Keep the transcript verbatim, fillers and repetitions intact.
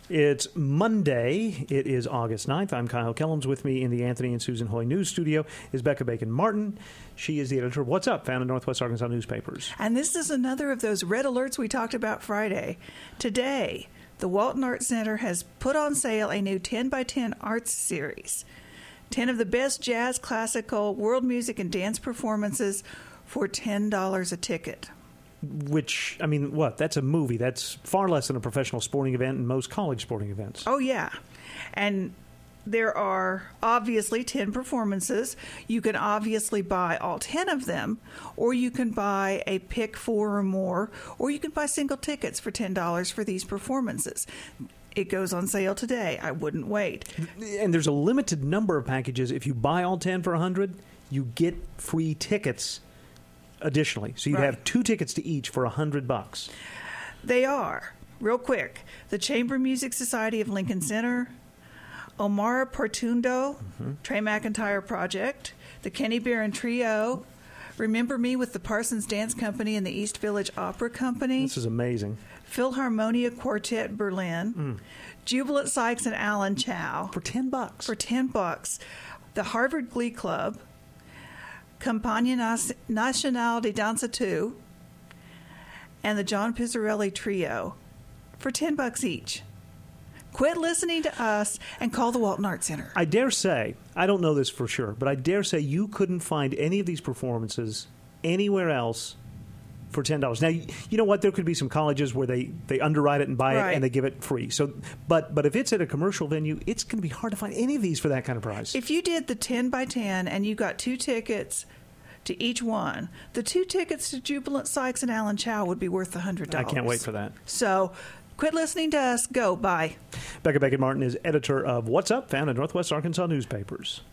It's Monday. It is August ninth. I'm Kyle Kellums. With me in the Anthony and Susan Hoy News Studio is Becca Bacon-Martin. She is the editor of What's Up, found in Northwest Arkansas newspapers. And this is another of those red alerts we talked about Friday. Today, the Walton Arts Center has put on sale a new ten by ten arts series. ten of the best jazz, classical, world music, and dance performances for ten dollars a ticket. Which, I mean, what? That's a movie. That's far less than a professional sporting event and most college sporting events. Oh, yeah. And there are obviously ten performances. You can obviously buy all ten of them, or you can buy a pick four or more, or you can buy single tickets for ten dollars for these performances. It goes on sale today. I wouldn't wait. And there's a limited number of packages. If you buy all ten for one hundred dollars, you get free tickets additionally. So you'd Right. have two tickets to each for one hundred bucks. They are, real quick, the Chamber Music Society of Lincoln Center, Omar Portundo, mm-hmm. Trey McIntyre Project, the Kenny Barron Trio, Remember Me with the Parsons Dance Company and the East Village Opera Company. This is amazing. Philharmonia Quartet Berlin, mm. Jubilant Sykes and Alan Chow. For ten bucks. For ten bucks. The Harvard Glee Club, Compagnie Nationale de Danse two, and the John Pizzarelli Trio for ten bucks each. Quit listening to us and call the Walton Arts Center. I dare say, I don't know this for sure, but I dare say you couldn't find any of these performances anywhere else for ten dollars. Now, you know what? There could be some colleges where they, they underwrite it and buy right. it and they give it free. So, but but if it's at a commercial venue, it's going to be hard to find any of these for that kind of price. If you did the ten by ten and you got two tickets to each one, the two tickets to Jubilant Sykes and Alan Chow would be worth one hundred dollars. I can't wait for that. So quit listening to us. Go. Bye. Becca Bacon-Martin is editor of What's Up, found in Northwest Arkansas newspapers.